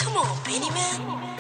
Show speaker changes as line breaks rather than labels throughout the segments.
Come on, Beanie Man.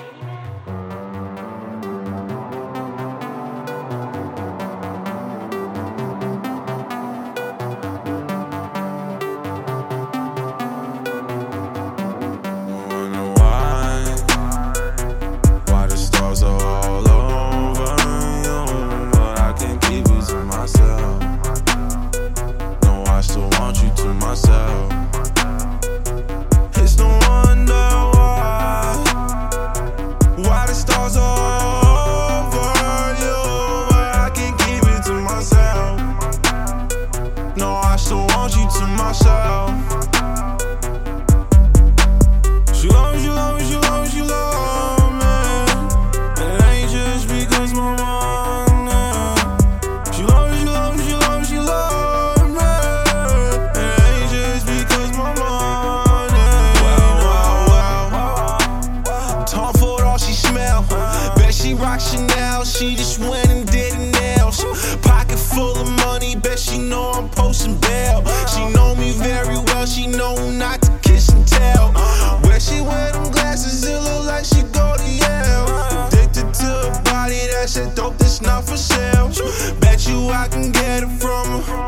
Chanel, she just went and did her nails. Pocket full of money, bet she know I'm posting bail. She know me very well, she know not to kiss and tell. Where she wear them glasses, it look like she go to Yale. Addicted to a body that's that dope that's not for sale. Bet you I can get it from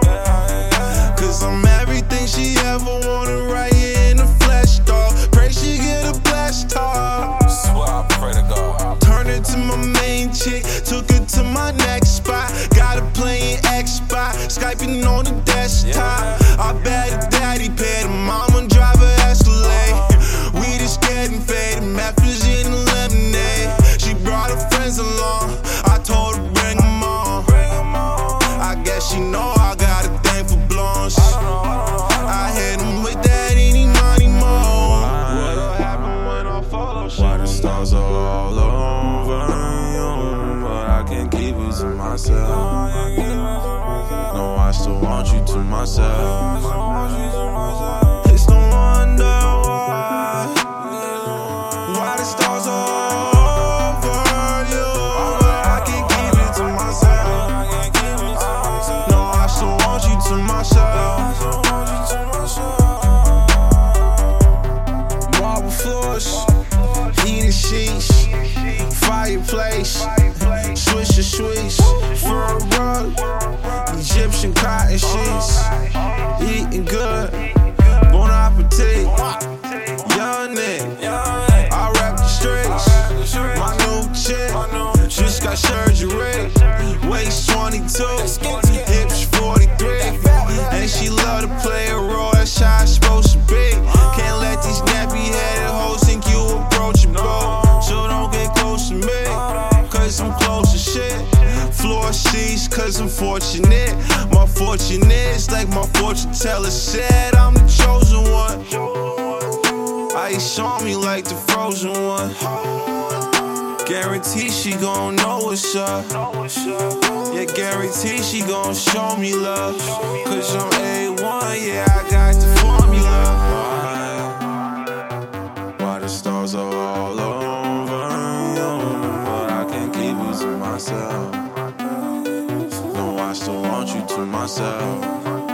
her, cause I'm everything she ever wanted right here in the flesh, dog. Pray she get a blessed heart.
Swear I pray to God.
Turn her to my main chick, took her to my next spot. Got her playing Xbox, Skyping on the desktop. I bet her daddy paid her mama drive her Escalade. We just getting faded, Memphis in the lemonade. She brought her friends along, I told her bring them on. I guess she know I got a thing for blondes. I hit them with that any money more. What'll happen when I follow?
Why the stars are all over you, but I can't keep it to myself. No, I still want you to myself.
It's no wonder why the stars are over you, but I can't keep it to myself. No, I still want you to myself. Marble floors, heated sheets, fireplace, swisher sweets, fur rug, Egyptian cotton sheets. Eating good, bon appetit. Young nigga, I rap the streets. My new chick just got surgery. Waist 22, hips 43, and she love to play a role. That's how it's supposed to be. Can't let these nappy-headed hoes think you approachable. So don't get close to me, cause I'm close to shit. Floor seats, cause I'm fortunate. My fortune is like my fortune teller said, I'm the chosen one. Ice on me like the frozen one. Guarantee she gon' know what's up. Yeah, guarantee she gon' show me love. Cause I'm A1, yeah, I got the formula.
Why the stars are all over you, but I can't keep it to myself. No, I still want you to myself.